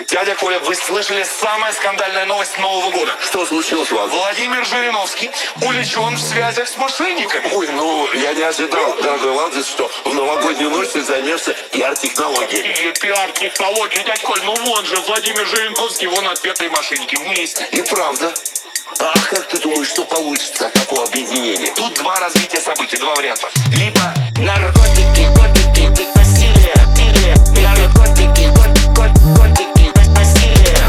Дядя Коля, вы слышали самая скандальная новость Нового года? Что случилось у вас? Владимир Жириновский увлечен в связях с мошенниками. Ой, ну, я не ожидал, дорогой Владимир, что в новогоднюю ночь ты займешься пиар-технологиями. И пиар-технологии, дядь Коль, ну вон же Владимир Жириновский, вон отпетые мошенники вместе. И правда. А как ты думаешь, что получится от такого объединения? Тут два развития событий, два варианта. Либо наркотики, котики, насилие, или наркотики, котики, насилие.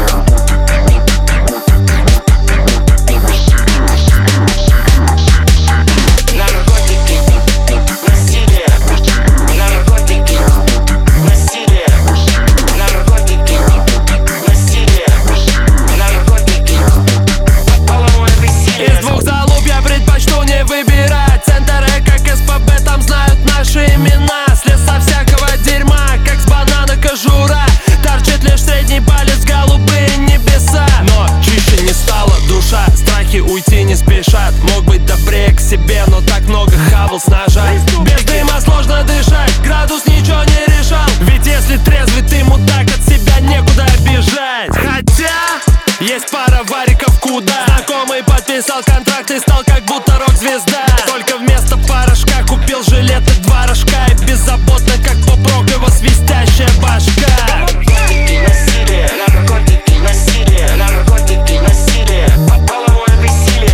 Наркотики, насилие, наркотики, насилие, наркотики, насилие, наркотики, половое веселье. Из двух залуп я предпочту не выбирать. Центр как СПБ, там знают наши имена. Слез со всякого дерьма, как с банана кожура. Торчит лишь средний палец, голубые небеса. Но чище не стала душа, страхи уйти не спешат. Мог быть добрее к себе, но так много хавал с ножа. Без дыма сложно дышать, градус ничего не решал. Ведь если трезвый ты мудак, от себя некуда бежать. Хотя есть пара вариков куда. Знакомый подписал контракт и стал как будто рок-звезда. Только вместо порошка купил жилеты два рожка. И беззаботно, как поп-рок, его свистящая башка. Наркотики, насилие, наркотики, насилие, наркотики, насилие, половое веселье.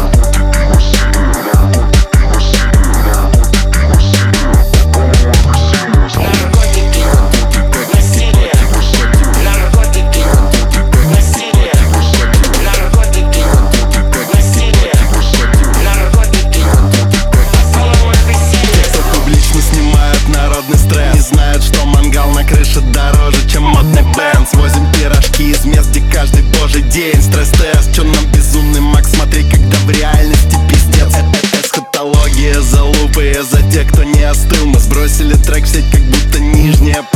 Наркотики, насилие, наркотики, насилие, наркотики, насилие, наркотики, половое веселье. Кто публично снимают народный стресс, не знают, что мангал на крыше дороже, чем модный Бенц. Возим пирожки из мест, где каждый божий день стресс-тест. Чё нам безумный Макс, смотри, когда в реальности пиздец. Эсхатология, залупы за тех, кто не остыл. Мы сбросили трек в сеть, как будто нижняя